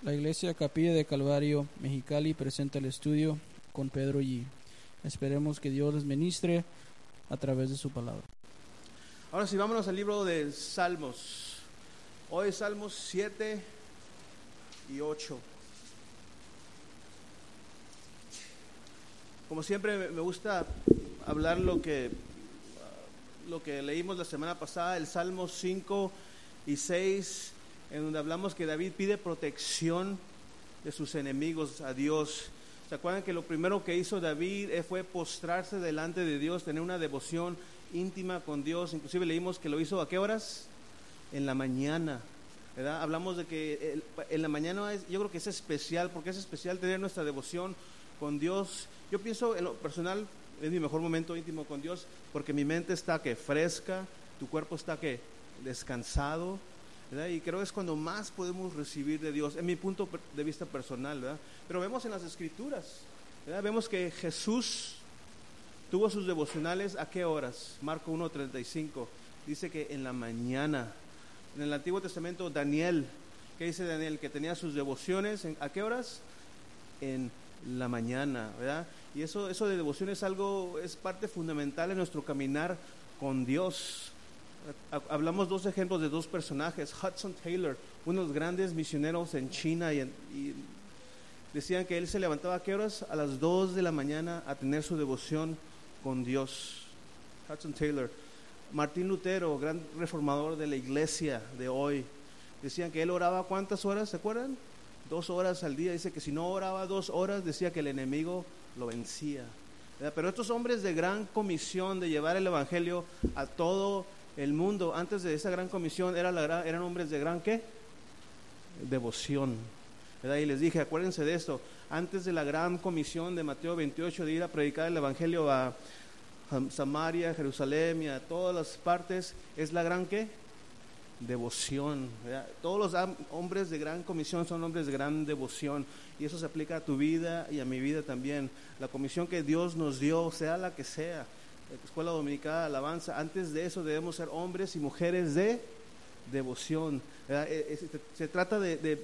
La Iglesia Capilla de Calvario, Mexicali, presenta el estudio con Pedro Yi. Esperemos que Dios les ministre a través de su palabra. Ahora sí, vámonos al libro de Salmos. Hoy Salmos 7 y 8. Como siempre me gusta hablar lo que leímos la semana pasada, el Salmo 5 y 6, en donde hablamos que David pide protección de sus enemigos a Dios. ¿Se acuerdan que lo primero que hizo David fue postrarse delante de Dios, tener una devoción íntima con Dios? Inclusive leímos que lo hizo ¿a qué horas? En la mañana, ¿verdad? Hablamos de que en la mañana yo creo que es especial, porque es especial tener nuestra devoción con Dios. Yo pienso en lo personal, es mi mejor momento íntimo con Dios, porque mi mente está que fresca, tu cuerpo está que descansado, ¿verdad? Y creo que es cuando más podemos recibir de Dios, en mi punto de vista personal, ¿verdad? Pero vemos en las Escrituras, ¿verdad? Vemos que Jesús tuvo sus devocionales ¿a qué horas? Marco 1:35 dice que en la mañana. En el Antiguo Testamento Daniel, ¿qué dice Daniel? Que tenía sus devociones ¿a qué horas? En la mañana, ¿verdad? Y eso de devoción es parte fundamental en nuestro caminar con Dios. Hablamos dos ejemplos de dos personajes. Hudson Taylor, uno de los grandes misioneros en China, y decían que él se levantaba ¿a qué horas? A las 2 de la mañana a tener su devoción con Dios. Hudson Taylor. Martín Lutero, gran reformador de la iglesia de hoy, decían que él oraba ¿cuántas horas? ¿Se acuerdan? 2 horas al día. Dice que si no oraba 2 horas, decía que el enemigo lo vencía, ¿verdad? Pero estos hombres de gran comisión de llevar el evangelio a todo el mundo, antes de esa gran comisión eran hombres de gran ¿qué? Devoción, ¿verdad? Y les dije, acuérdense de esto, antes de la gran comisión de Mateo 28 de ir a predicar el evangelio a Samaria, Jerusalén y a todas las partes, es la gran ¿qué? Devoción, ¿verdad? Todos los hombres de gran comisión son hombres de gran devoción, y eso se aplica a tu vida y a mi vida también. La comisión que Dios nos dio, sea la que sea, escuela dominical, alabanza, antes de eso debemos ser hombres y mujeres de devoción, ¿verdad? Se trata de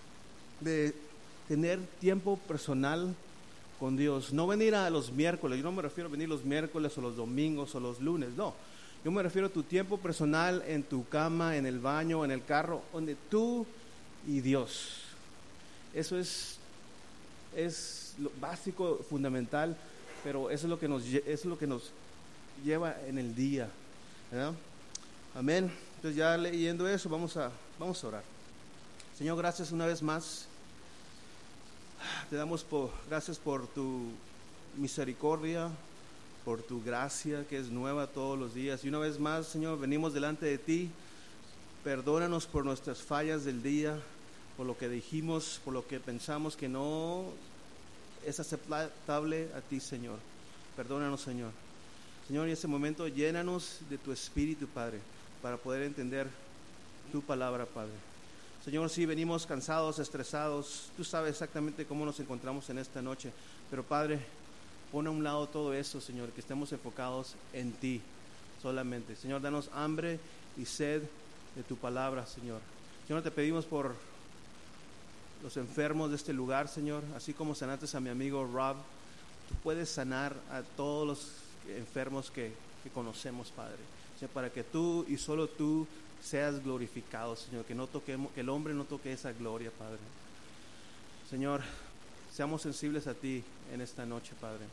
tener tiempo personal con Dios, no venir a los miércoles. Yo no me refiero a venir los miércoles o los domingos o los lunes, no. Yo me refiero a tu tiempo personal en tu cama, en el baño, en el carro, donde tú y Dios. Eso es lo básico, fundamental, pero eso es lo que nos lleva en el día, ¿verdad? Amén. Entonces, ya leyendo eso, vamos a orar. Señor, gracias una vez más. Te damos gracias por tu misericordia, por tu gracia que es nueva todos los días. Y una vez más, Señor, venimos delante de ti. Perdónanos por nuestras fallas del día, por lo que dijimos, por lo que pensamos que no es aceptable a ti, Señor. Perdónanos, Señor. Señor, en este momento llénanos de tu Espíritu, Padre, para poder entender tu palabra, Padre. Señor, si venimos cansados, estresados, tú sabes exactamente cómo nos encontramos en esta noche, pero Padre, pon a un lado todo eso, Señor, que estemos enfocados en ti solamente. Señor, danos hambre y sed de tu palabra, Señor. Señor, te pedimos por los enfermos de este lugar, Señor, así como sanaste a mi amigo Rob, tú puedes sanar a todos los enfermos que conocemos, Padre. Señor, para que tú y solo tú seas glorificado, Señor, que el hombre no toque esa gloria, Padre. Señor, seamos sensibles a ti en esta noche, Padre.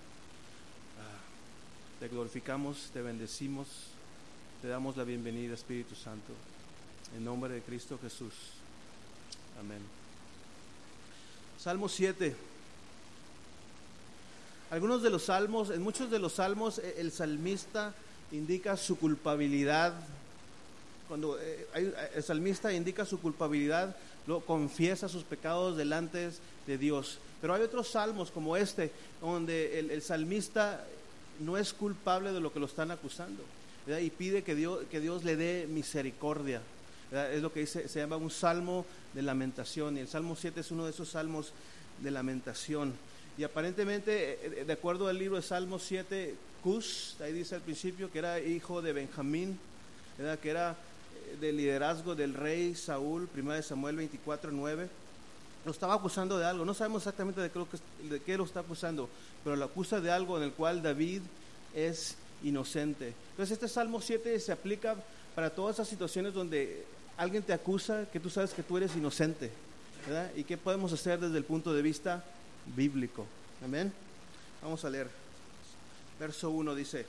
Te glorificamos, te bendecimos, te damos la bienvenida, Espíritu Santo, en nombre de Cristo Jesús. Amén. Salmo 7. Algunos de los salmos, en muchos de los salmos, el salmista indica su culpabilidad. Cuando el salmista indica su culpabilidad, lo confiesa sus pecados delante de Dios. Pero hay otros salmos como este, donde el salmista no es culpable de lo que lo están acusando, ¿verdad? Y pide que Dios le dé misericordia, ¿verdad? Es lo que se llama un salmo de lamentación, y el Salmo 7 es uno de esos salmos de lamentación. Y aparentemente, de acuerdo al libro de Salmos 7, Cus, ahí dice al principio que era hijo de Benjamín, ¿verdad? Que era del liderazgo del rey Saúl, 1 Samuel 24:9. lo estaba acusando de algo. No sabemos exactamente de qué lo está acusando, pero lo acusa de algo en el cual David es inocente. Entonces este Salmo 7 se aplica para todas esas situaciones donde alguien te acusa que tú sabes que tú eres inocente, ¿verdad? ¿Y qué podemos hacer desde el punto de vista bíblico? Amén. Vamos a leer. Verso 1 dice: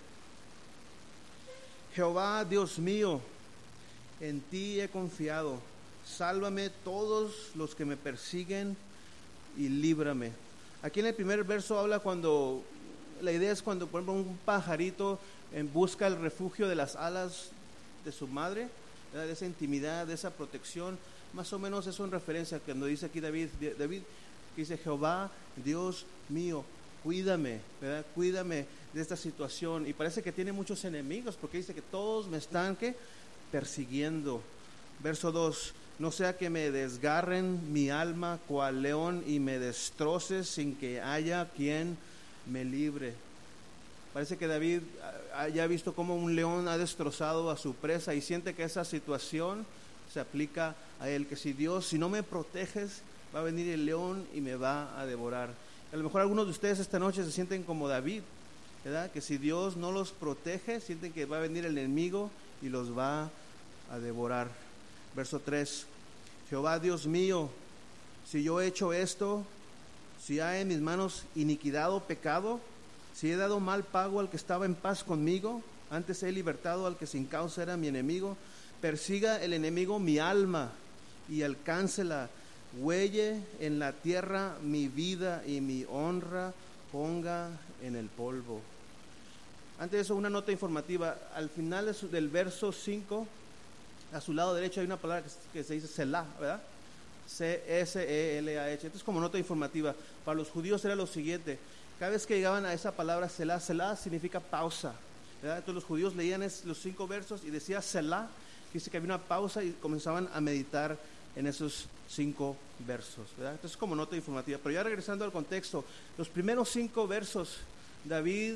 Jehová, Dios mío, en ti he confiado. Sálvame todos los que me persiguen y líbrame. Aquí en el primer verso habla cuando, la idea es cuando, por ejemplo, un pajarito busca el refugio de las alas de su madre, ¿verdad? De esa intimidad, de esa protección. Más o menos eso en referencia cuando dice aquí David dice: Jehová, Dios mío, cuídame, ¿verdad? Cuídame de esta situación. Y parece que tiene muchos enemigos, porque dice que todos me están persiguiendo. Verso 2: no sea que me desgarren mi alma cual león y me destroces sin que haya quien me libre. Parece que David haya visto cómo un león ha destrozado a su presa y siente que esa situación se aplica a él, que si no me proteges, va a venir el león y me va a devorar. A lo mejor algunos de ustedes esta noche se sienten como David, ¿verdad? Que si Dios no los protege, sienten que va a venir el enemigo y los va a devorar. Verso 3: Jehová, Dios mío, si yo he hecho esto, si hay en mis manos iniquidad o pecado, si he dado mal pago al que estaba en paz conmigo, antes he libertado al que sin causa era mi enemigo, persiga el enemigo mi alma y alcáncela, huelle en la tierra mi vida y mi honra ponga en el polvo. Antes de eso, una nota informativa. Al final del verso 5, a su lado derecho hay una palabra que se dice Selah, ¿verdad? C-S-E-L-A-H. Esto es como nota informativa. Para los judíos era lo siguiente: cada vez que llegaban a esa palabra Selah, Selah significa pausa, ¿verdad? Entonces los judíos leían los 5 versos y decía Selah, dice que había una pausa y comenzaban a meditar en esos 5 versos, ¿verdad? Entonces como nota informativa. Pero ya regresando al contexto, los primeros 5 versos, David,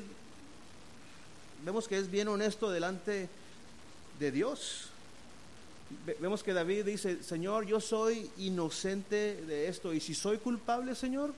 vemos que es bien honesto delante de Dios. Vemos que David dice: Señor, yo soy inocente de esto, y si soy culpable, Señor,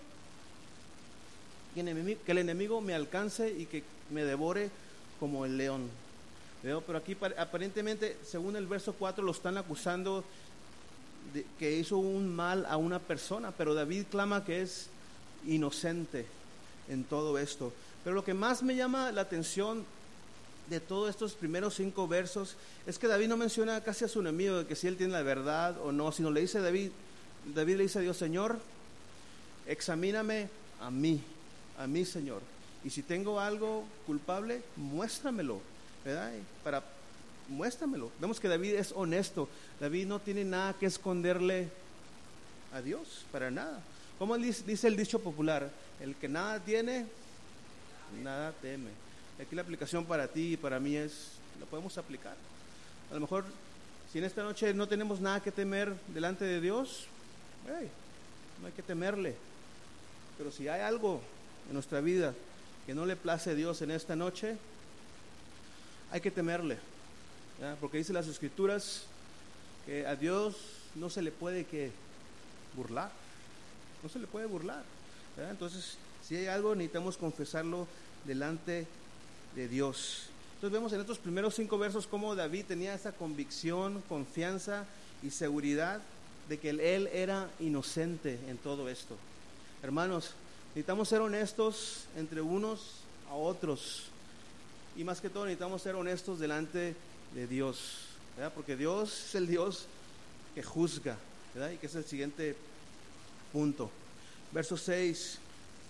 que el enemigo me alcance y que me devore como el león. Pero aquí aparentemente, según el verso 4, lo están acusando de que hizo un mal a una persona, pero David clama que es inocente en todo esto. Pero lo que más me llama la atención de todos estos primeros 5 versos es que David no menciona casi a su enemigo, de que si él tiene la verdad o no, sino le dice David le dice a Dios: Señor, examíname a mí, Señor, y si tengo algo culpable, muéstramelo, ¿verdad? Muéstramelo. Vemos que David es honesto. David no tiene nada que esconderle a Dios, para nada. Como dice el dicho popular: el que nada tiene, nada teme. Aquí la aplicación para ti y para mí la podemos aplicar. A lo mejor, si en esta noche no tenemos nada que temer delante de Dios, no hay que temerle. Pero si hay algo en nuestra vida que no le place a Dios en esta noche, hay que temerle, ¿verdad? Porque dice las Escrituras que a Dios no se le puede burlar, no se le puede burlar, ¿verdad? Entonces, si hay algo, necesitamos confesarlo delante de Dios. Entonces vemos en estos primeros 5 versos cómo David tenía esa convicción, confianza y seguridad de que él era inocente en todo esto. Hermanos, necesitamos ser honestos entre unos a otros, y más que todo necesitamos ser honestos delante de Dios, ¿verdad? Porque Dios es el Dios que juzga, ¿verdad? Y que es el siguiente punto. Verso 6: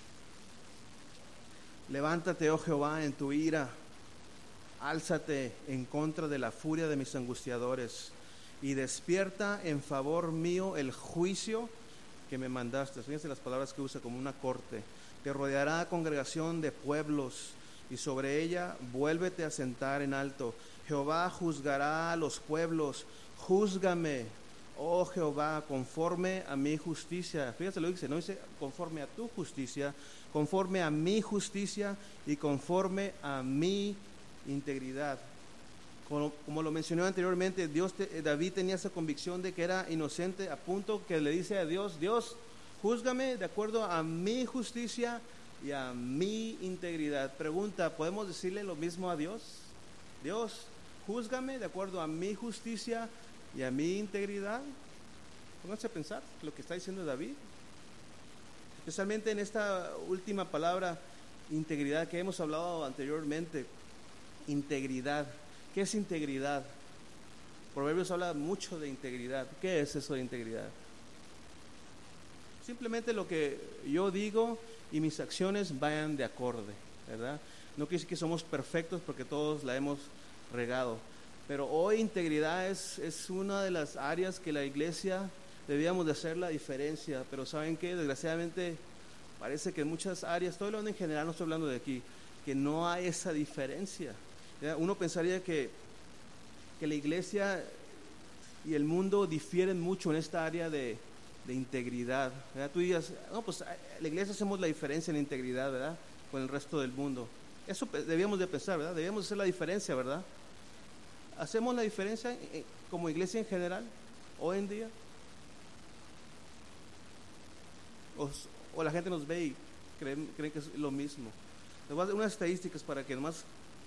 levántate, oh Jehová, en tu ira, álzate en contra de la furia de mis angustiadores, y despierta en favor mío el juicio que me mandaste. Fíjense las palabras que usa, como una corte. Te rodeará congregación de pueblos, y sobre ella vuélvete a sentar en alto. Jehová juzgará a los pueblos. Júzgame, oh Jehová, conforme a mi justicia. Fíjense lo que dice, no dice conforme a tu justicia, conforme a mi justicia y conforme a mi integridad. Como lo mencioné anteriormente, David tenía esa convicción de que era inocente, a punto que le dice a Dios: Dios, júzgame de acuerdo a mi justicia y a mi integridad. Pregunta, ¿podemos decirle lo mismo a Dios? Dios, júzgame de acuerdo a mi justicia y a mi integridad. Pónganse a pensar lo que está diciendo David, especialmente en esta última palabra, integridad, que hemos hablado anteriormente. Integridad. ¿Qué es integridad? Proverbios habla mucho de integridad. ¿Qué es eso de integridad? Simplemente lo que yo digo y mis acciones vayan de acorde, ¿verdad? No quiere decir que somos perfectos, porque todos la hemos regado, pero hoy integridad es una de las áreas que la iglesia debíamos de hacer la diferencia. Pero ¿saben qué? Desgraciadamente parece que en muchas áreas, estoy hablando en general, no estoy hablando de aquí, que no hay esa diferencia, ¿verdad? Uno pensaría que la iglesia y el mundo difieren mucho en esta área de integridad, ¿verdad? Tú digas, no, pues la iglesia hacemos la diferencia en integridad, ¿verdad?, con el resto del mundo. Eso debíamos de pensar, ¿verdad? Debíamos hacer la diferencia, ¿verdad? ¿Hacemos la diferencia como iglesia en general hoy en día? O la gente nos ve y creen que es lo mismo. Les voy a dar unas estadísticas para que nomás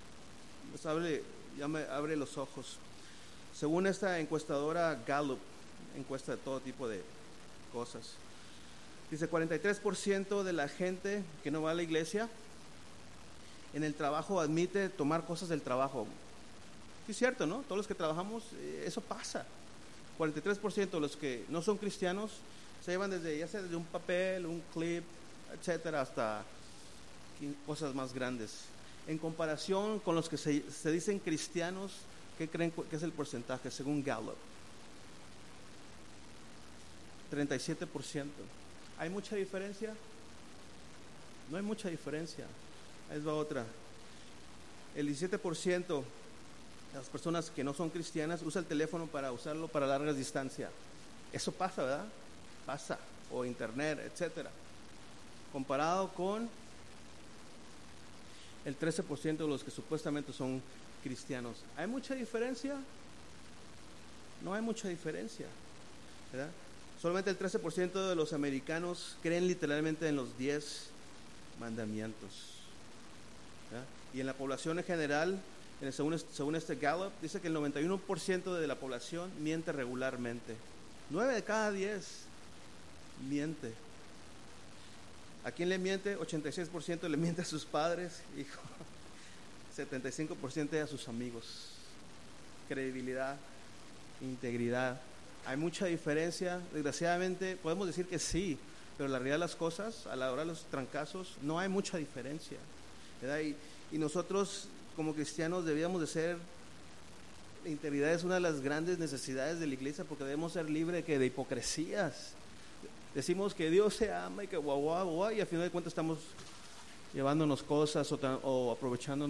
ya me abre los ojos. Según esta encuestadora Gallup, encuesta de todo tipo de cosas, dice 43% de la gente que no va a la iglesia en el trabajo admite tomar cosas del trabajo. Sí, es cierto, ¿no? Todos los que trabajamos, eso pasa. 43% de los que no son cristianos se llevan ya sea desde un papel, un clip, etcétera, hasta cosas más grandes. En comparación con los que se dicen cristianos, ¿qué creen que es el porcentaje según Gallup? 37%. ¿Hay mucha diferencia? No hay mucha diferencia. Ahí va otra. El 17% de las personas que no son cristianas usa el teléfono para usarlo para largas distancias. Eso pasa, ¿verdad? Pasa. O internet, etcétera. Comparado con el 13% de los que supuestamente son cristianos. ¿Hay mucha diferencia? No hay mucha diferencia, ¿verdad? Solamente el 13% de los americanos creen literalmente en los 10 mandamientos, ¿verdad? Y en la población en general, según este Gallup, dice que el 91% de la población miente regularmente. 9 de cada 10 miente. ¿A quién le miente? 86% le miente a sus padres, hijo. 75% a sus amigos. Credibilidad, integridad. ¿Hay mucha diferencia? Desgraciadamente podemos decir que sí, pero la realidad de las cosas, a la hora de los trancazos, no hay mucha diferencia, ¿verdad? Y nosotros como cristianos debíamos de ser, la integridad es una de las grandes necesidades de la iglesia, porque debemos ser libres de hipocresías. Decimos que Dios se ama y que y al final de cuentas estamos llevándonos cosas o aprovechando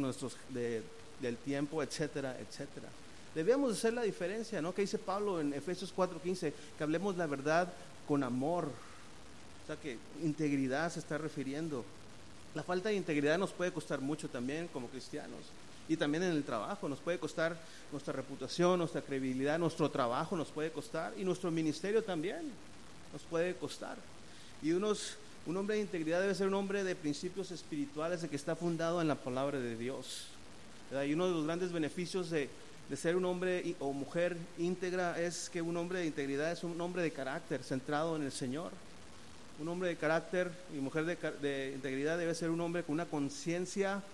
del tiempo, etcétera, etcétera. Debíamos hacer la diferencia, ¿no? Que dice Pablo en Efesios 4:15, que hablemos la verdad con amor. O sea, que integridad se está refiriendo. La falta de integridad nos puede costar mucho también como cristianos. Y también en el trabajo nos puede costar nuestra reputación, nuestra credibilidad, nuestro trabajo nos puede costar, y nuestro ministerio también nos puede costar. Y un hombre de integridad debe ser un hombre de principios espirituales, de que está fundado en la palabra de Dios, ¿verdad? Y uno de los grandes beneficios de ser un hombre o mujer íntegra es que un hombre de integridad es un hombre de carácter centrado en el Señor. Un hombre de carácter y mujer de integridad debe ser un hombre con una conciencia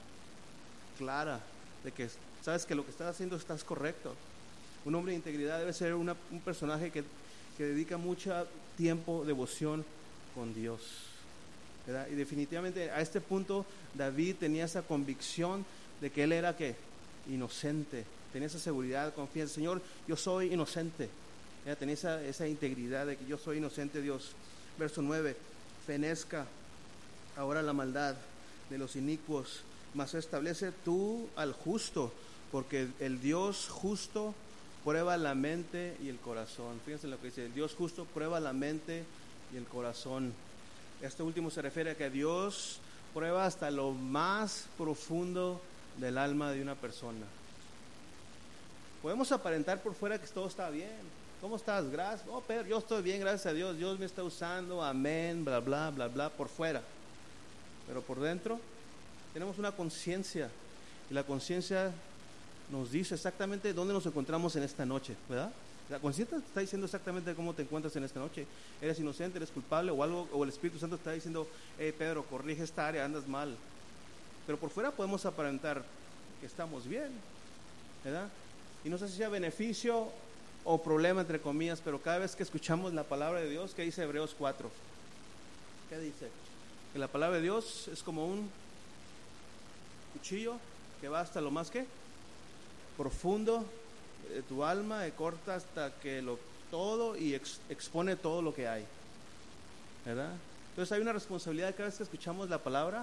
clara de que sabes que lo que estás haciendo estás correcto. Un hombre de integridad debe ser un personaje que dedica mucho tiempo, devoción con Dios, ¿verdad? Y definitivamente a este punto David tenía esa convicción de que él era inocente, tenía esa seguridad, confianza. Señor, yo soy inocente, ¿verdad? Tenía esa integridad de que yo soy inocente, Dios. Verso 9, fenezca ahora la maldad de los inicuos, mas establece tú al justo, porque el Dios justo prueba la mente y el corazón. Fíjense lo que dice, el Dios justo prueba la mente y el corazón. Este último se refiere a que Dios prueba hasta lo más profundo del alma de una persona. Podemos aparentar por fuera que todo está bien, ¿Cómo estás? Gracias. Oh, Pedro, yo estoy bien, gracias a Dios. Dios me está usando, amén, bla, bla, bla, bla, por fuera. Pero por dentro tenemos una conciencia. Y la conciencia nos dice exactamente dónde nos encontramos en esta noche, ¿verdad? La conciencia te está diciendo exactamente cómo te encuentras en esta noche. Eres inocente, eres culpable o algo, o el Espíritu Santo está diciendo, hey Pedro, corrige esta área, andas mal. Pero por fuera podemos aparentar que estamos bien, ¿verdad? Y no sé si sea beneficio o problema, entre comillas, pero cada vez que escuchamos la palabra de Dios, ¿qué dice Hebreos 4? ¿Qué dice? Que la palabra de Dios es como un cuchillo que va hasta lo más que profundo de tu alma, y corta hasta que todo y expone todo lo que hay, ¿verdad? Entonces hay una responsabilidad cada vez que escuchamos la palabra.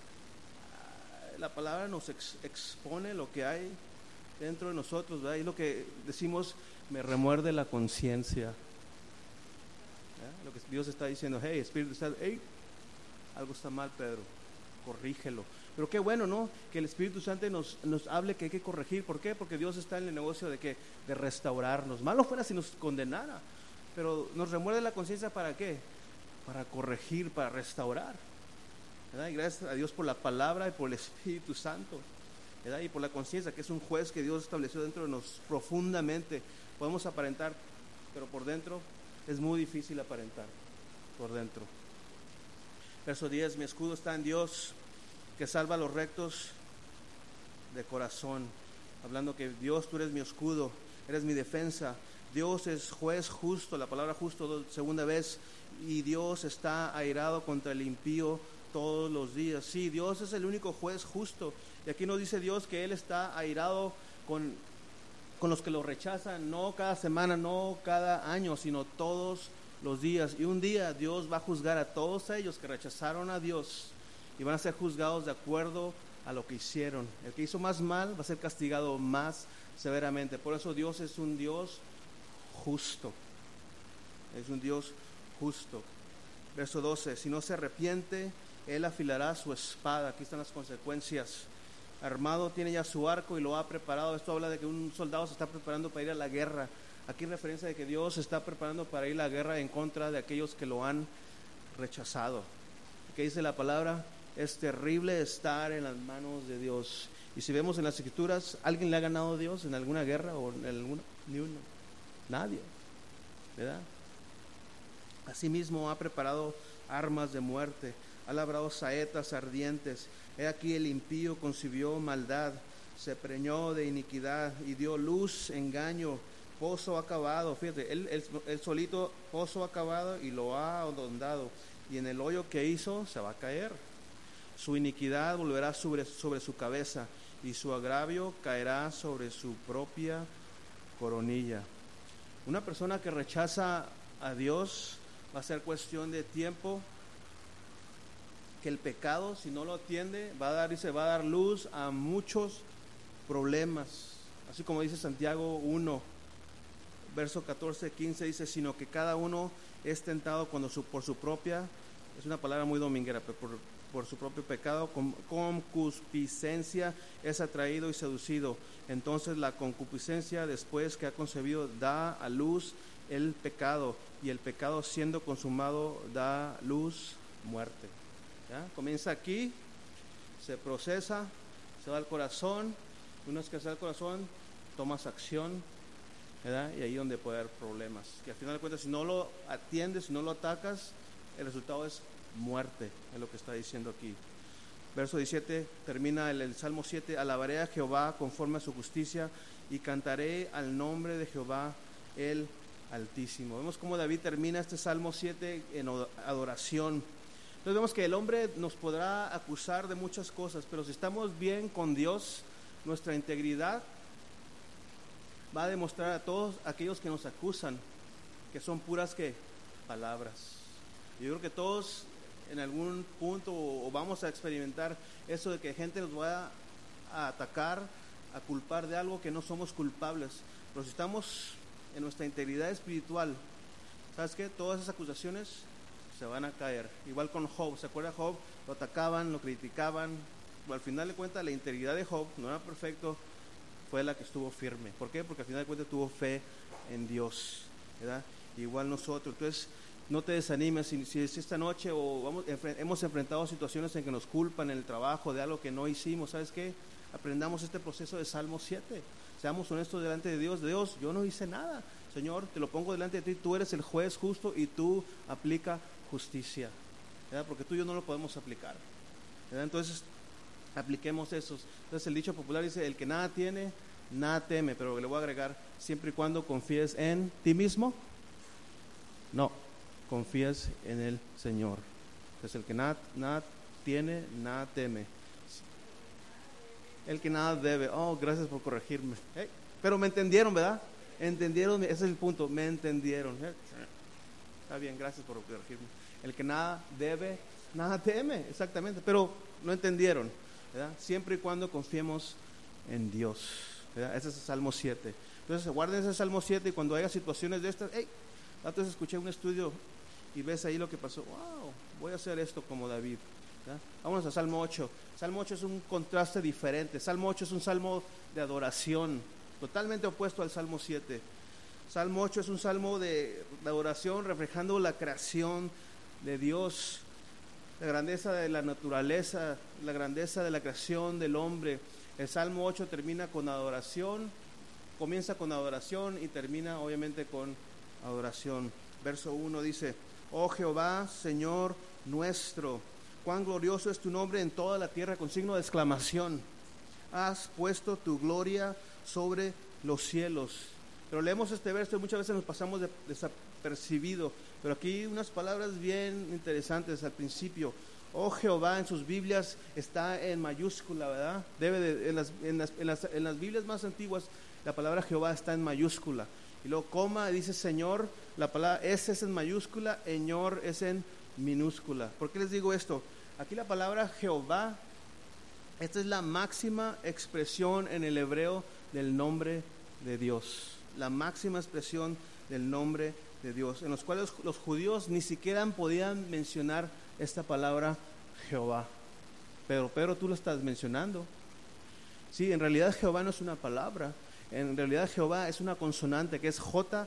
La palabra nos expone lo que hay dentro de nosotros, ¿verdad? Y lo que decimos, me remuerde la conciencia. Lo que Dios está diciendo, hey, Espíritu Santo, hey, algo está mal, Pedro, corrígelo. Pero qué bueno, ¿no? Que el Espíritu Santo nos hable que hay que corregir. ¿Por qué? Porque Dios está en el negocio de restaurarnos. Malo fuera si nos condenara, pero nos remuerde la conciencia, ¿para qué? Para corregir, para restaurar, ¿verdad? Y gracias a Dios por la palabra y por el Espíritu Santo, ¿verdad? Y por la conciencia, que es un juez que Dios estableció dentro de nosotros profundamente. Podemos aparentar, pero por dentro es muy difícil aparentar, por dentro. Verso 10, mi escudo está en Dios, que salva a los rectos de corazón. Hablando que Dios, tú eres mi escudo, eres mi defensa. Dios es juez justo, la palabra justo segunda vez, y Dios está airado contra el impío todos los días. Sí, Dios es el único juez justo, y aquí nos dice Dios que Él está airado con los que lo rechazan, no cada semana, no cada año, sino todos los días. Y un día Dios va a juzgar a todos ellos que rechazaron a Dios, y van a ser juzgados de acuerdo a lo que hicieron. El que hizo más mal va a ser castigado más severamente. Por eso Dios es un Dios justo. Es un Dios justo. Verso 12, si no se arrepiente, Él afilará su espada. Aquí están las consecuencias. Armado tiene ya su arco y lo ha preparado. Esto habla de que un soldado se está preparando para ir a la guerra. Aquí referencia de que Dios se está preparando para ir a la guerra en contra de aquellos que lo han rechazado. ¿Qué dice la palabra? Es terrible estar en las manos de Dios. Y si vemos en las Escrituras, ¿alguien le ha ganado a Dios en alguna guerra o en alguna? Ni uno. Nadie, ¿verdad? Asimismo ha preparado armas de muerte, ha labrado saetas ardientes. He aquí el impío concibió maldad, se preñó de iniquidad y dio luz, engaño, pozo acabado. Fíjate, él solito pozo acabado y lo ha ahondado, y en el hoyo que hizo se va a caer. Su iniquidad volverá sobre su cabeza, y su agravio caerá sobre su propia coronilla. Una persona que rechaza a Dios, va a ser cuestión de tiempo que el pecado, si no lo atiende, va a dar luz a muchos problemas. Así como dice Santiago 1, verso 14, 15, dice, sino que cada uno es tentado cuando por su propia, es una palabra muy dominguera, pero por su propio pecado, con concupiscencia es atraído y seducido. Entonces la concupiscencia, después que ha concebido, da a luz el pecado, y el pecado, siendo consumado, da luz, muerte. ¿Ya? Comienza aquí, se procesa, se va al corazón. Una vez que se va al corazón, tomas acción, ¿verdad? Y ahí es donde puede haber problemas, que al final de cuentas, si no lo atiendes, si no lo atacas, el resultado es muerte, es lo que está diciendo aquí. Verso 17, termina el Salmo 7, alabaré a Jehová conforme a su justicia, y cantaré al nombre de Jehová el Altísimo. Vemos cómo David termina este Salmo 7 en adoración. Entonces vemos que el hombre nos podrá acusar de muchas cosas, pero si estamos bien con Dios, nuestra integridad va a demostrar a todos aquellos que nos acusan que son puras palabras. Yo creo que todos en algún punto o vamos a experimentar eso de que gente nos va a atacar, a culpar de algo que no somos culpables. Pero si estamos en nuestra integridad espiritual, ¿sabes qué? Todas esas acusaciones se van a caer. Igual con Job, ¿se acuerda Job? Lo atacaban, lo criticaban, pero al final de cuentas la integridad de Job no era perfecto, fue la que estuvo firme. ¿Por qué? Porque al final de cuentas tuvo fe en Dios. ¿verdad? Igual nosotros. Entonces, no te desanimes si esta noche hemos enfrentado situaciones en que nos culpan en el trabajo de algo que no hicimos. ¿Sabes qué? Aprendamos este proceso de Salmo 7. Seamos honestos delante de Dios. Dios, yo no hice nada. Señor, te lo pongo delante de ti. Tú eres el juez justo y tú aplica justicia, ¿verdad? Porque tú y yo no lo podemos aplicar, ¿verdad? Entonces, apliquemos eso. Entonces, el dicho popular dice: el que nada tiene, nada teme. Pero le voy a agregar: siempre y cuando confíes en ti mismo. No, confías en el Señor. Entonces, el que nada tiene, nada teme. El que nada debe. Oh, gracias por corregirme. Pero me entendieron, ¿verdad? Entendieron, ese es el punto, me entendieron. Está bien, gracias por corregirme. El que nada debe, nada teme, exactamente. Pero no entendieron, ¿verdad? Siempre y cuando confiemos en Dios, ¿verdad? Ese es el Salmo 7. Entonces, guarden ese Salmo 7 y cuando haya situaciones de estas, entonces escuché un estudio y ves ahí lo que pasó. Wow, voy a hacer esto como David, ¿verdad? Vámonos a Salmo 8. Salmo 8 es un contraste diferente. Salmo 8 es un salmo de adoración, totalmente opuesto al Salmo 7. Salmo 8 es un salmo de adoración reflejando la creación de Dios, la grandeza de la naturaleza, la grandeza de la creación del hombre. El Salmo 8 termina con adoración, comienza con adoración y termina obviamente con adoración. Verso 1 dice: oh Jehová, Señor nuestro, cuán glorioso es tu nombre en toda la tierra, con signo de exclamación. Has puesto tu gloria sobre los cielos. Pero leemos este verso y muchas veces nos pasamos desapercibido. Pero aquí unas palabras bien interesantes al principio. Oh Jehová, en sus Biblias está en mayúscula, ¿verdad? En las Biblias más antiguas la palabra Jehová está en mayúscula. Y luego coma, dice Señor, la palabra S es en mayúscula, Señor es en minúscula. ¿Por qué les digo esto? Aquí la palabra Jehová, esta es la máxima expresión en el hebreo del nombre de Dios. La máxima expresión del nombre de Dios, en los cuales los judíos ni siquiera podían mencionar esta palabra Jehová. Pero tú lo estás mencionando. Sí, en realidad Jehová no es una palabra. En realidad Jehová es una consonante que es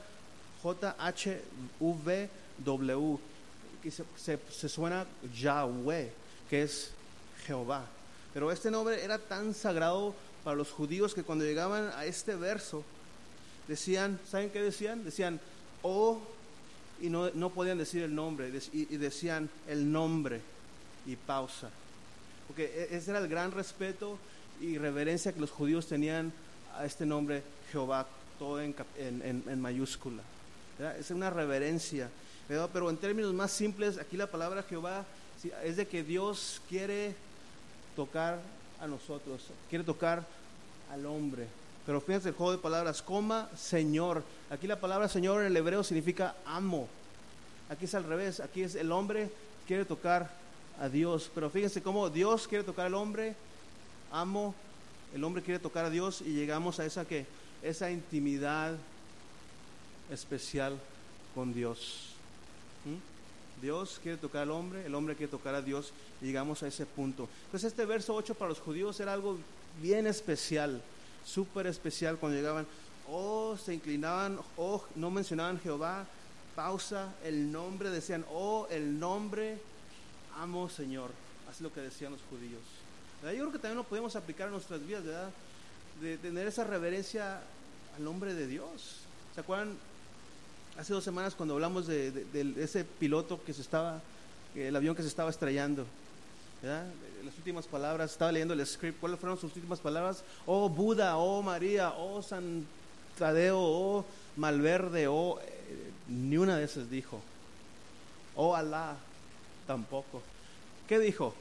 J-H-V-W, que se suena Yahweh, que es Jehová. Pero este nombre era tan sagrado para los judíos que cuando llegaban a este verso decían, ¿saben qué decían? Decían oh, y no podían decir el nombre, y decían el nombre y pausa, porque ese era el gran respeto y reverencia que los judíos tenían a este nombre Jehová, todo en mayúscula, ¿verdad? Es una reverencia, ¿verdad? Pero en términos más simples, aquí la palabra Jehová es de que Dios quiere tocar a nosotros, quiere tocar al hombre. Pero fíjense el juego de palabras, coma Señor. Aquí la palabra Señor en el hebreo significa amo. Aquí es al revés, aquí es el hombre quiere tocar a Dios. Pero fíjense cómo Dios quiere tocar al hombre, amo, el hombre quiere tocar a Dios, y llegamos a esa intimidad especial con Dios. Dios quiere tocar al hombre, el hombre quiere tocar a Dios, y llegamos a ese punto. Entonces este verso 8 para los judíos era algo bien especial, súper especial. Cuando llegaban, se inclinaban, no mencionaban Jehová, pausa, el nombre, decían, el nombre, amo Señor. Así es lo que decían los judíos, ¿verdad? Yo creo que también lo podemos aplicar a nuestras vidas, ¿verdad? De tener esa reverencia al nombre de Dios. ¿Se acuerdan? Hace 2 semanas cuando hablamos de ese piloto el avión que se estaba estrellando, ¿verdad? Las últimas palabras, estaba leyendo el script, ¿cuáles fueron sus últimas palabras? Oh Buda, oh María, oh San Tadeo, oh Malverde, ni una de esas dijo. Oh Alá, tampoco. ¿Qué dijo?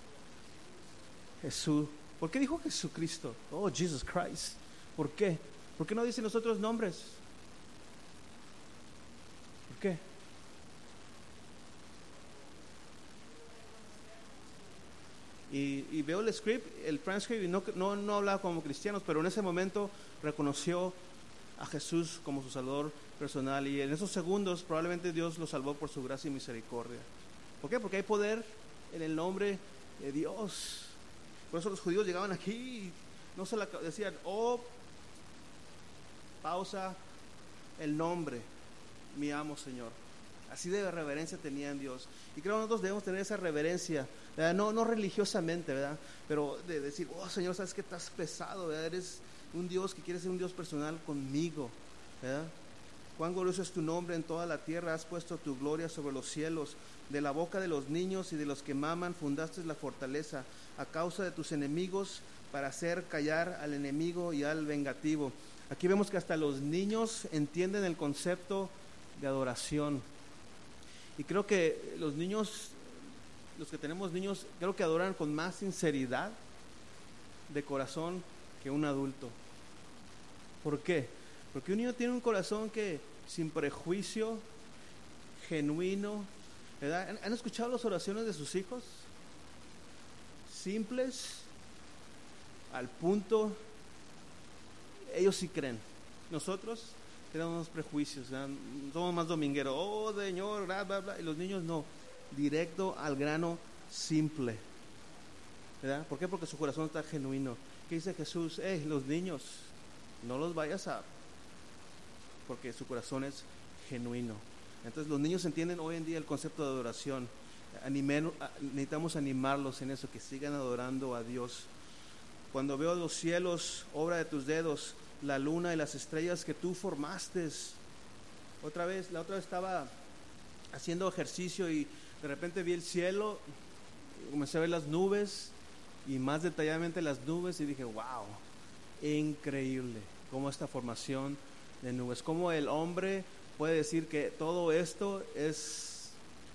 Jesús. ¿Por qué dijo Jesucristo? Oh Jesus Christ. ¿Por qué? ¿Por qué no dicen los otros nombres? ¿Por qué? Y veo el script, el transcript, y no hablaba como cristianos, pero en ese momento reconoció a Jesús como su Salvador personal, y en esos segundos probablemente Dios lo salvó por su gracia y misericordia. ¿Por qué? Porque hay poder en el nombre de Dios. Por eso los judíos llegaban aquí y no se decían, pausa, el nombre. mi amo, Señor. Así de reverencia tenía en Dios. Y creo que nosotros debemos tener esa reverencia, ¿verdad? No religiosamente, ¿verdad? Pero de decir, oh Señor, sabes que estás pesado, ¿verdad? Eres un Dios que quiere ser un Dios personal conmigo, ¿verdad? Cuán glorioso es tu nombre en toda la tierra, has puesto tu gloria sobre los cielos. De la boca de los niños y de los que maman fundaste la fortaleza, a causa de tus enemigos, para hacer callar al enemigo y al vengativo. Aquí vemos que hasta los niños entienden el concepto de adoración. Y creo que los niños, los que tenemos niños, creo que adoran con más sinceridad de corazón que un adulto. ¿Por qué? Porque un niño tiene un corazón que sin prejuicio, genuino, ¿verdad? ¿Han escuchado las oraciones de sus hijos? Simples, al punto. Ellos sí creen. Nosotros tenemos unos prejuicios, ¿verdad? Somos más domingueros. Oh, Señor, bla, bla, bla. Y los niños no. Directo al grano, simple. ¿Verdad? ¿Por qué? Porque su corazón está genuino. ¿Qué dice Jesús? Los niños, no los vayas a... Porque su corazón es genuino. Entonces los niños entienden hoy en día el concepto de adoración. Necesitamos animarlos en eso, que sigan adorando a Dios. Cuando veo los cielos, obra de tus dedos, la luna y las estrellas que tú formaste. La otra vez estaba haciendo ejercicio y de repente vi el cielo, comencé a ver las nubes y más detalladamente las nubes y dije, wow, increíble cómo esta formación de nubes, cómo el hombre puede decir que todo esto es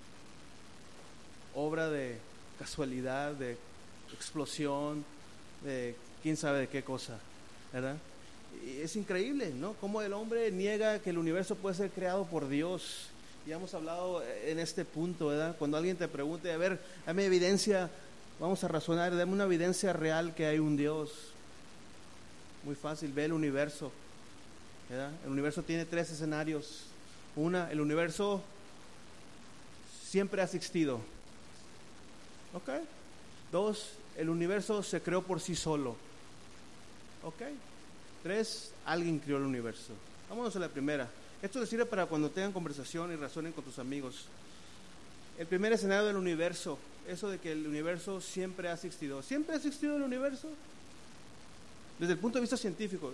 obra de casualidad, de explosión, de quién sabe de qué cosa, ¿verdad? Y es increíble, ¿no? Cómo el hombre niega que el universo puede ser creado por Dios. Ya hemos hablado en este punto, ¿verdad? Cuando alguien te pregunte, a ver, dame evidencia, vamos a razonar, dame una evidencia real que hay un Dios. Muy fácil, ve el universo, ¿verdad? El universo tiene 3 escenarios. El universo siempre ha existido. ¿Ok? 2, el universo se creó por sí solo. ¿Ok? 3, alguien creó el universo. Vámonos a la primera. Esto les sirve para cuando tengan conversación y razonen con tus amigos. El primer escenario del universo, eso de que el universo siempre ha existido. ¿Siempre ha existido el universo? Desde el punto de vista científico.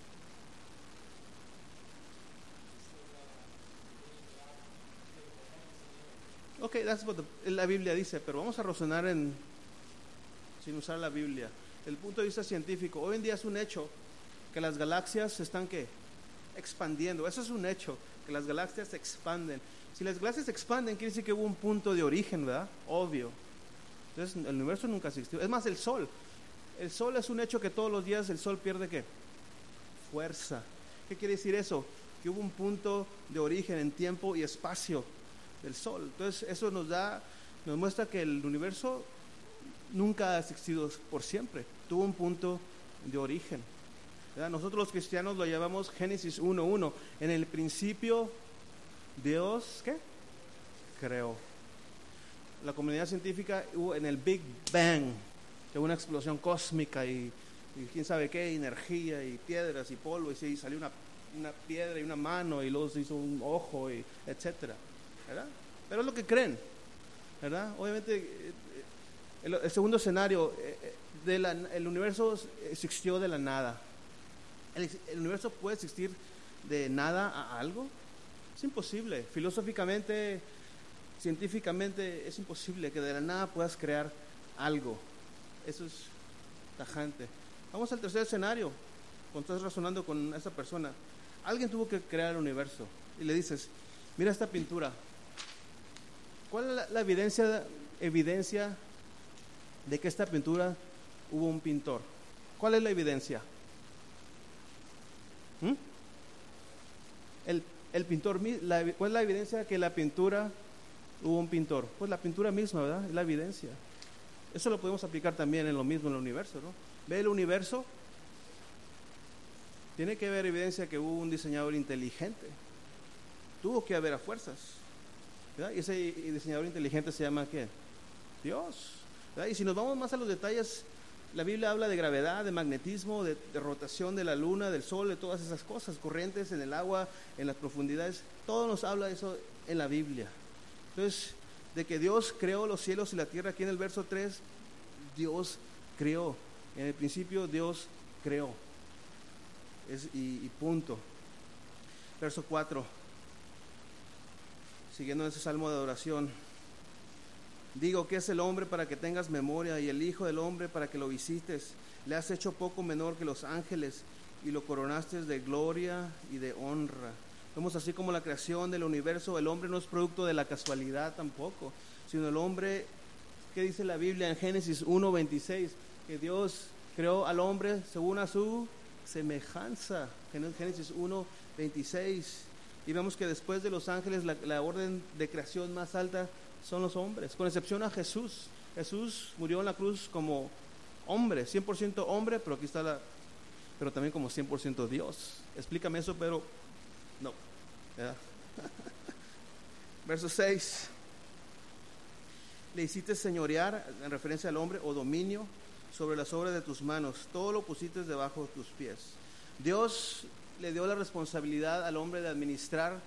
Ok, that's what la Biblia dice, pero vamos a razonar sin usar la Biblia. Desde el punto de vista científico, hoy en día es un hecho que las galaxias se están expandiendo. Eso es un hecho, que las galaxias se expanden. Si las galaxias se expanden, quiere decir que hubo un punto de origen, ¿verdad? Obvio. Entonces el universo nunca existió. Es más, el sol es un hecho que todos los días el sol pierde ¿qué? Fuerza. ¿Qué quiere decir eso? Que hubo un punto de origen en tiempo y espacio del sol. Entonces eso nos muestra que el universo nunca ha existido por siempre, tuvo un punto de origen, ¿verdad? Nosotros los cristianos lo llamamos Génesis 1:1. En el principio Dios ¿qué? Creó. La comunidad científica en el Big Bang, que hubo una explosión cósmica y quién sabe qué, energía y piedras y polvo, y salió una piedra y una mano y luego se hizo un ojo y etcétera, ¿verdad? Pero es lo que creen, ¿verdad? Obviamente el segundo escenario, el universo existió de la nada. ¿El universo puede existir de nada a algo? Es imposible. Filosóficamente, científicamente, es imposible que de la nada puedas crear algo. Eso es tajante. Vamos al tercer escenario. Cuando estás razonando con esa persona, alguien tuvo que crear el universo y le dices, mira esta pintura. ¿Cuál es la evidencia de que esta pintura hubo un pintor? ¿Cuál es la evidencia? El pintor, ¿cuál es la evidencia de que la pintura hubo un pintor? Pues la pintura misma, ¿verdad? Es la evidencia. Eso lo podemos aplicar también en lo mismo en el universo, ¿no? Ve el universo, tiene que haber evidencia que hubo un diseñador inteligente. Tuvo que haber a fuerzas, ¿verdad? Y ese diseñador inteligente se llama ¿qué? Dios, ¿verdad? Y si nos vamos más a los detalles La Biblia habla de gravedad, de magnetismo, de rotación de la luna, del sol, de todas esas cosas, corrientes en el agua, en las profundidades. Todo nos habla de eso en la Biblia. Entonces, de que Dios creó los cielos y la tierra, aquí en el verso 3, Dios creó. En el principio Dios creó. Y punto. Verso 4. Siguiendo ese salmo de adoración. Digo, ¿qué es el hombre para que tengas memoria? Y el hijo del hombre para que lo visites. Le has hecho poco menor que los ángeles y lo coronaste de gloria y de honra. Vemos así como la creación del universo. El hombre no es producto de la casualidad tampoco, sino el hombre, ¿qué dice la Biblia en Génesis 1:26? Que Dios creó al hombre según a su semejanza. En Génesis 1:26. Y vemos que después de los ángeles la orden de creación más alta son los hombres, con excepción a Jesús. Jesús murió en la cruz como hombre, 100% hombre, pero aquí está pero también como 100% Dios. Explícame eso, pero no. Verso 6. Le hiciste señorear, en referencia al hombre, o dominio sobre las obras de tus manos. Todo lo pusiste debajo de tus pies. Dios le dio la responsabilidad al hombre de administrar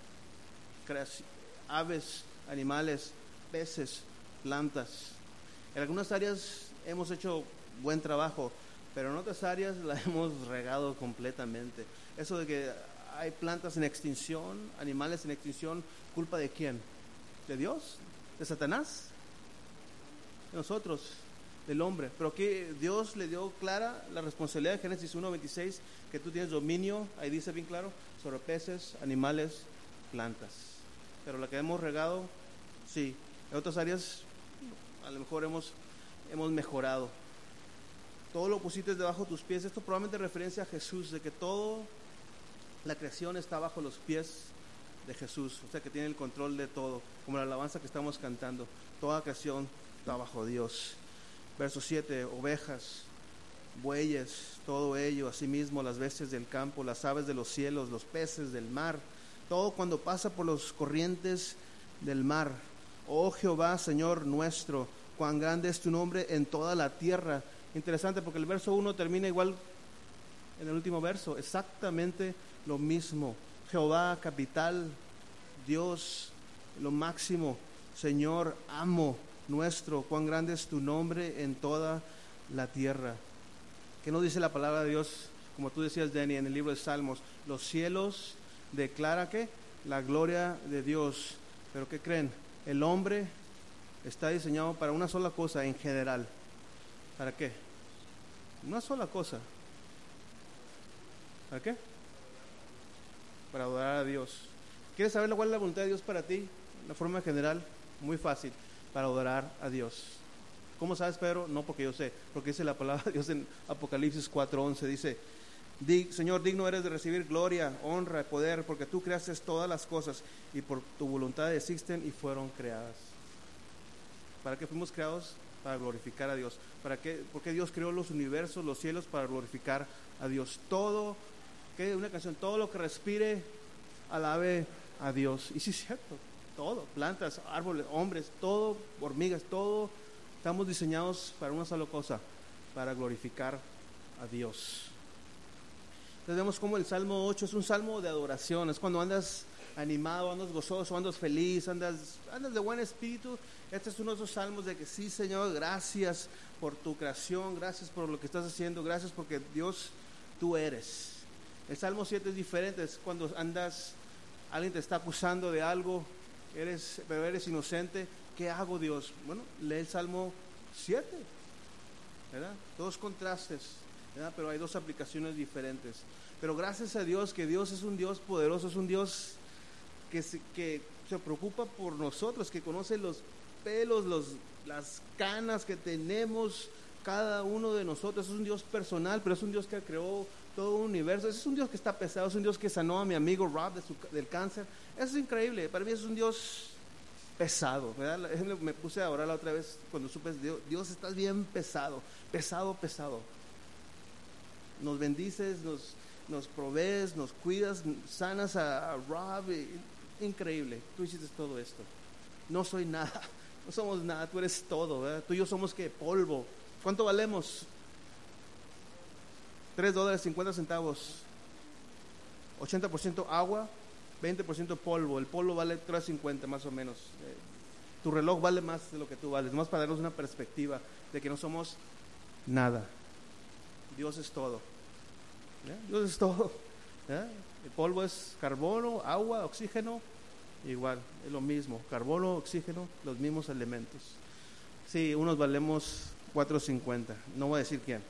aves, animales, peces, plantas. En algunas áreas hemos hecho buen trabajo, pero en otras áreas la hemos regado completamente. Eso de que hay plantas en extinción, animales en extinción, ¿culpa de quién? ¿De Dios? ¿De Satanás? De nosotros, del hombre. Pero aquí Dios le dio clara la responsabilidad de Génesis 1:26, que tú tienes dominio, ahí dice bien claro, sobre peces, animales, plantas. Pero la que hemos regado, sí. En otras áreas a lo mejor hemos mejorado. Todo lo pusiste debajo de tus pies. Esto probablemente referencia a Jesús, de que toda la creación está bajo los pies de Jesús, o sea que tiene el control de todo, como la alabanza que estamos cantando. Toda creación está bajo Dios. Verso 7, ovejas, bueyes, todo ello, asimismo las bestias del campo, las aves de los cielos, los peces del mar, todo cuando pasa por los corrientes del mar. Oh Jehová, Señor nuestro, cuán grande es tu nombre en toda la tierra. Interesante porque el verso 1 termina igual en el último verso, exactamente lo mismo. Jehová, capital, Dios, lo máximo, Señor, amo nuestro, cuán grande es tu nombre en toda la tierra. ¿Qué nos dice la palabra de Dios? Como tú decías, Danny, en el libro de Salmos, los cielos declara que la gloria de Dios. Pero ¿qué creen? El hombre está diseñado para una sola cosa en general. ¿Para qué? Una sola cosa. ¿Para qué? Para adorar a Dios. ¿Quieres saber cuál es la voluntad de Dios para ti? La forma general, muy fácil, para adorar a Dios. ¿Cómo sabes, Pedro? No porque yo sé, porque dice la palabra de Dios en Apocalipsis 4:11, dice: Señor, digno eres de recibir gloria, honra, poder, porque tú creaste todas las cosas y por tu voluntad existen y fueron creadas. ¿Para qué fuimos creados? Para glorificar a Dios. ¿Para qué? Porque Dios creó los universos, los cielos, para glorificar a Dios. Todo, ¿qué? Una canción, todo lo que respire, alabe a Dios. Y sí es cierto, todo, plantas, árboles, hombres, todo, hormigas, todo, estamos diseñados para una sola cosa, para glorificar a Dios. Entonces vemos como el Salmo 8 es un salmo de adoración, es cuando andas animado, andas gozoso, andas feliz, andas de buen espíritu. Este es uno de esos salmos de que sí, Señor, gracias por tu creación, gracias por lo que estás haciendo, gracias porque Dios, tú eres. El Salmo 7 es diferente, es cuando andas, alguien te está acusando de algo, pero eres inocente. ¿Qué hago, Dios? Bueno, lee el Salmo 7, ¿verdad? Dos contrastes, ¿verdad? Pero hay dos aplicaciones diferentes. Pero gracias a Dios, que Dios es un Dios poderoso, es un Dios que se preocupa por nosotros, que conoce los pelos, las canas que tenemos cada uno de nosotros. Es un Dios personal, pero es un Dios que creó todo un universo. Es un Dios que está pesado, es un Dios que sanó a mi amigo Rob del cáncer. Eso es increíble, para mí es un Dios pesado, ¿verdad? Me puse a orar la otra vez cuando supe, Dios, estás bien pesado. Nos bendices, nos provees, nos cuidas, sanas a Rob, increíble, tú hiciste todo esto. No soy nada, no somos nada, tú eres todo, ¿verdad? Tú y yo somos ¿qué? Polvo. ¿Cuánto valemos? $3.50, 80% agua, 20% polvo. El polvo vale $3.50 más o menos. Tu reloj vale más de lo que tú vales, más para darnos una perspectiva de que no somos nada. Dios es todo. Dios es todo. El polvo es carbono, agua, oxígeno, igual, es lo mismo. Carbono, oxígeno, los mismos elementos. Sí, unos valemos $4.50, no voy a decir quién.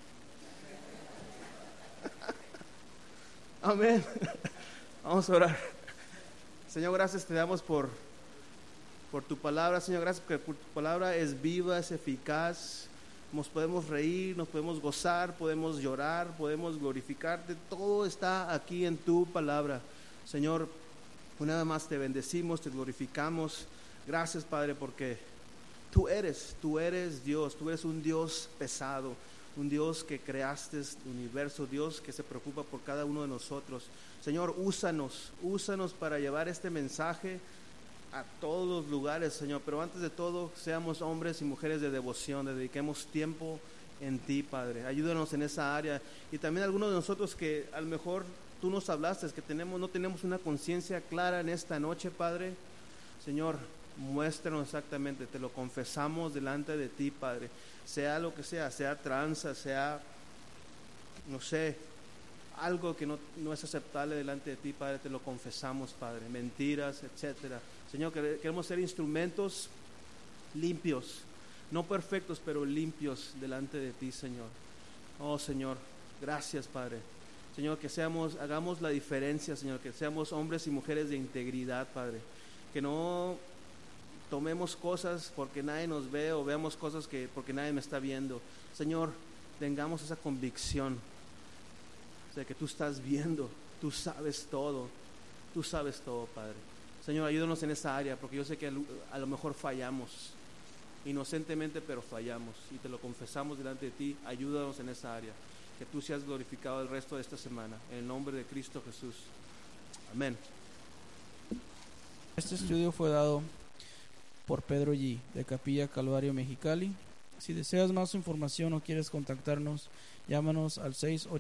Amén. Vamos a orar. Señor, gracias te damos por tu palabra. Señor, gracias porque tu palabra es viva, es eficaz. Nos podemos reír, nos podemos gozar, podemos llorar, podemos glorificarte. Todo está aquí en tu palabra. Señor, una vez más te bendecimos, te glorificamos. Gracias, Padre, porque tú eres Dios. Tú eres un Dios pesado, un Dios que creaste el universo, Dios que se preocupa por cada uno de nosotros. Señor, úsanos para llevar este mensaje a todos los lugares, Señor, pero antes de todo seamos hombres y mujeres de devoción, dediquemos tiempo en ti, Padre. Ayúdanos en esa área. Y también algunos de nosotros que a lo mejor tú nos hablaste, que no tenemos una conciencia clara en esta noche, Padre. Señor, muéstranos exactamente, te lo confesamos delante de ti, Padre. Sea lo que sea tranza, sea, no sé, algo que no es aceptable delante de ti, Padre, te lo confesamos, Padre. Mentiras, etcétera. Señor, queremos ser instrumentos limpios, no perfectos, pero limpios delante de ti, Señor. Oh, Señor, gracias, Padre. Señor, que hagamos la diferencia, Señor, que seamos hombres y mujeres de integridad, Padre. Que no tomemos cosas porque nadie nos ve o veamos cosas porque nadie me está viendo. Señor, tengamos esa convicción de que tú estás viendo, tú sabes todo, Padre. Señor, ayúdanos en esa área, porque yo sé que a lo mejor fallamos, inocentemente, pero fallamos, y te lo confesamos delante de ti. Ayúdanos en esa área, que tú seas glorificado el resto de esta semana, en el nombre de Cristo Jesús. Amén. Este estudio fue dado por Pedro G. de Capilla Calvario Mexicali. Si deseas más información o quieres contactarnos, llámanos al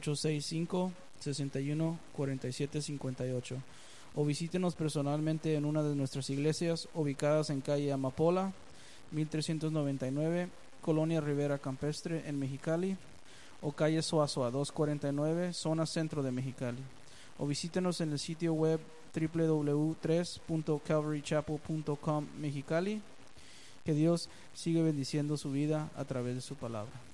6865-614758 o visítenos personalmente en una de nuestras iglesias ubicadas en calle Amapola, 1399, Colonia Rivera Campestre en Mexicali, o calle Soasoa 249, zona centro de Mexicali, o visítenos en el sitio web www.3.calvarychapel.com Mexicali. Que Dios siga bendiciendo su vida a través de su palabra.